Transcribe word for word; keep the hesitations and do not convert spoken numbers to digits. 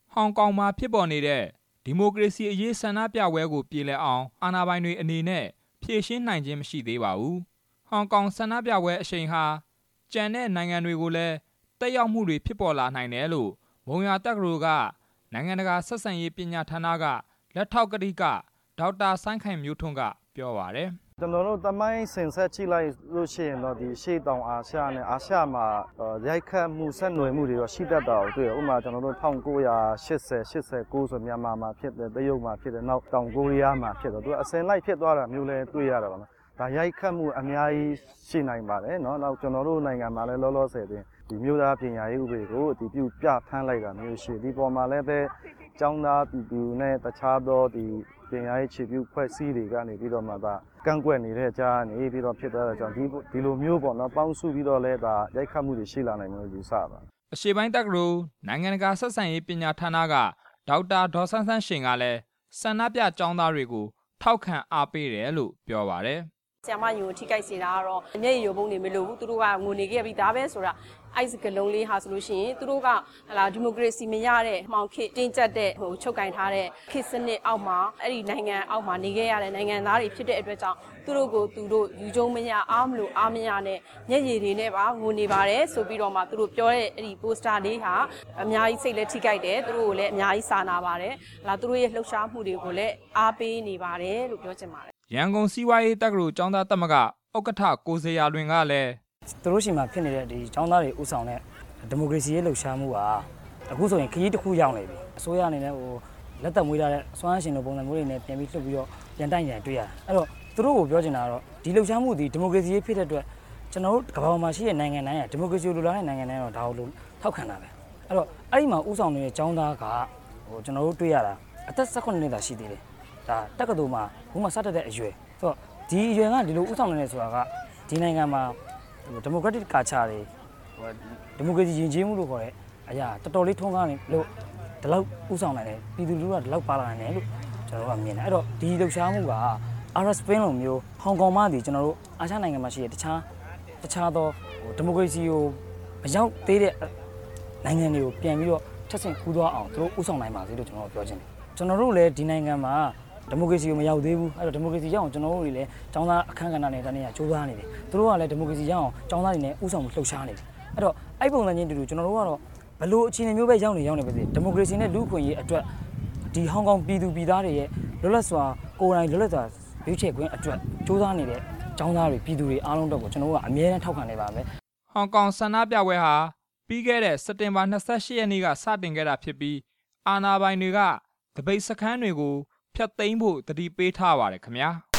ဟောင်ကောင်မှာဖြစ်ပေါ်နေတဲ့ဒီမိုကရေစီအရေးဆန္ဒပြပွဲကိုပြေလည်အောင်အာဏာပိုင်တွေအနေနဲ့ဖြေရှင်းနိုင်ခြင်းမရှိသေးပါဘူး။ဟောင်ကောင်ဆန္ဒပြပွဲအရှိန်ဟာကျန်တဲ့နိုင်ငံတွေကိုလည်းတက်ရောက်မှုတွေဖြစ်ပေါ်လာနိုင်တယ်လို့မုံရွာတက္ကသိုလ်ကနိုင်ငံတကာဆက်ဆံရေးပညာဌာနကလက်ထောက်ကတိကဒေါက်တာဆိုင်းခိုင်မျိုးထွန်းကပြောပါတယ်။ကျွန်တော်တို့တမိုင်းစင်ဆက်ကြည့်လိုက်လို့ရှိရင်တော့ဒီရှေ့တောင်အာရှနဲ့အာရှမှာရိုက်ခတ်မှုဆက်နွယ်မှုတွေတော့ရှိတတ်တာကိုတွေ့ရဥပမာကျွန်တော်တို့၁၉၈၀ ၈၉ဆိုမြန်မာမှာဖြစ်တယ်တရုတ်မှာဖြစ်တယ်နောက်တောင်ကိုရီးယားမှာဖြစ်တယ်သူအစင်လိုက်ဖြစ်သွားတာမျိုးလဲတွေ့ရတာပါနော်ဒါရိုက်ခတ်မှုအများကြီးရှိနိုင်ပါတယ်เนาะနောက်ကျွန်တော်တို့နိုင်ငံမှာလည်းလောလောဆယ်တွင်ဒီမြို့သားပညာရေးဥပဒေကိုဒီပြုပြထမ်းလိုက်တာမျိုးရှိဒီပေါ်မှာလည်းပဲကျောင်းသားပြည်သူနဲ့တခြားသောဒီပညာရေးခြေပြုဖွဲ့စည်းတွေကနေပြီးတော့မှဒါကန့်ကွက်နေတဲ့ကြားနေပြီးတော့ဖြစ်သွားတဲ့ကြောင့်ဒီဒီလိုမျိုးပေါ့နော်ပေါင်းစုပြီးတော့လဲဒါရိုက်ခတ်မှုတွေရှိလာနိုင်လို့ယူဆပါအရှေ့ပိုင်းတက္ကသိုလ်နိုင်ငံတကာဆက်ဆံရေးပညာဌာနကဒေါက်တာဒေါ်ဆန်းဆန်းရှင်ကလည်းဆန္ဒပြကျောင်းသားတွေကိုထောက်ခံအားပေးတယ်လို့ပြောပါတယ်ဆရာမယူထိကြိုက်စီတာကတော့အမျက်ရည်ရုံပုံနေမလို့ဘူးသူတို့ကငိုနေခဲ့ပြီးဒါပဲဆိုတာအိုက်စကလုံးလေးဟာဆိုလို့ရှိရင်သူတို့ကဟလာဒီမိုကရေစီမရတဲ့မှောင်ခေတ်တင်းကျပ်တဲ့ဟိုချုပ်ကင်ထားတဲ့ခေတ်စနစ်အောက်မှာအဲ့ဒီနိုင်ငံအောက်မှာနေခဲ့ရတဲ့နိုင်ငံသားတွေဖြစ်တဲ့အတွက်ကြောင့်သူတို့ကိုသူတို့ယူကျုံမရအားမလို့အားမရနဲ့မျက်ရည်တွေနဲ့ပါငိုနေပါတယ်ဆိုပြီးတော့မှသူတို့ပြောတဲ့အဲ့ဒီပိုစတာလေးဟာအများကြီးစိတ်လက်ထိကြိုက်တယ်သူတို့ကိုလည်းအများကြီးစာနာပါတယ်ဟလာသူတို့ရဲ့လှုပ်ရှားမှုတွေကိုလည်းအားပေးနေပါတယ်လို့ပြောချင်ပါတယ်ရန်ကုန်စီးပွားရေးတက္ကသိုလ်ကျောင်းသားသမဂ္ဂဥက္ကဋ္ဌကိုစေရလွင်ကလည်းသူတို့ရှိမှဖြစ်နေတဲ့ဒီကျောင်းသားတွေဥဆောင်တဲ့ဒီမိုကရေစီရဲ့လှုပ်ရှားမှုဟာအခုဆိုရင်ခရီးတစ်ခုရောက်နေပြီအစိုးရအနေနဲ့ဟိုလက်သက်မွေးထားတဲ့စွမ်းရှင်လိုပုံစံမျိုးတွေနဲ့ပြန်ပြီးလှုပ်ပြီးတော့ပြန်တိုက်ပြန်တွေ့ရအဲ့တော့သူတို့ကိုပြောချင်တာကတော့ဒီလှုပ်ရှားမှုဒီဒီမိုကရေစီရေးဖြစ်တဲ့အတွက်ကျွန်တော်တို့ကမ္ဘာပေါ်မှာရှိတဲ့နိုင်ငံတိုင်းကဒီမိုကရေစီလိုလားတဲ့နိုင်ငံတိုင်းတော့ဒါကိုထောက်ခံတာပဲအဲ့တော့အဲ့ဒီမှာဥဆောင်နေတဲ့ကျောင်းသားကဟိုကျွန်တော်တို့တွေ့ရတာအသက်၁၈နှစ်သာရှိသေးတယ်ဒါတက္ကသိုလ်မှာဘုမစတတ်တဲ့အရွယ်ဆိုတော့ဒီအရွယ်ကဒီလိုဥဆောင်နေတယ်ဆိုတာကဒီနိုင်ငံမှာဒီမိုကရက်တစ်ကာချာတွေဒီမိုကရေစီယဉ်ကျေးမှုလို့ခေါ်တဲ့အရာတော်တော်လေးထွန်းကားနေလို့ဒီလောက်ဥဆောင်နိုင်တယ်ပြည်သူလူထုကဒီလောက်ပါလာနိုင်တယ်လို့ကျွန်တော်တို့ကမြင်တယ်အဲ့တော့ဒီလှုပ်ရှားမှုက အာရ Spain လိုမျိုးဟောင်ကောင်မှဒီကျွန်တော်တို့အာရှနိုင်ငံမှာရှိတဲ့တခြားတခြားသောဒီမိုကရေစီကိုမရောက်သေးတဲ့နိုင်ငံတွေကိုပြန်ပြီးတော့ထပ်ဆင့်ကူးသွားအောင်သူတို့ဥဆောင်နိုင်ပါစေလို့ကျွန်တော်တို့ပြောချင်တယ်ကျွန်တော်တို့လည်းဒီနိုင်ငံမှာဒီမိုကရေစီကိုမရောက်သေးဘူးအဲ့တော့ဒီမိုကရေစီရောက်အောင်ကျွန်တော်တို့တွေလည်းចောင်းသားအခမ်းကဏ္ဍနဲ့တနေ့ကကြိုးစားနေတယ်သူတို့ကလည်းဒီမိုကရေစီရောက်အောင်ចောင်းသားတွေနဲ့ဥဆောင်မှုလှုပ်ရှားနေတယ်အဲ့တော့အဲ့ပုံစံချင်းတူတူကျွန်တော်တို့ကတော့ဘလို့အခြေအနေမျိုးပဲရောက်နေရောက်နေပါစေဒီမိုကရေစီနဲ့လူ့အခွင့်အရေးအတွက်ဒီဟောင်ကောင်ပြည်သူပြည်သားတွေရဲ့လွတ်လပ်စွာကိုယ်တိုင်လွတ်လပ်စွာရွေးချယ်ခွင့်အတွက်ကြိုးစားနေတဲ့ចောင်းသားတွေပြည်သူတွေအားလုံးတော့ကိုကျွန်တော်တို့ကအမြဲတမ်းထောက်ခံနေပါမယ်ဟောင်ကောင်ဆန္ဒပြပွဲဟာပြီးခဲ့တဲ့စက်တင်ဘာ၂၈ရက်နေ့ကစတင်ခဲ့တာဖြစ်ပြီးအာဏာပိုင်တွေကတပိတ်စခန်းတွေကိုဖျက်သိမ်းဖို့တတိပေးထားပါတယ်ခင်ဗျာ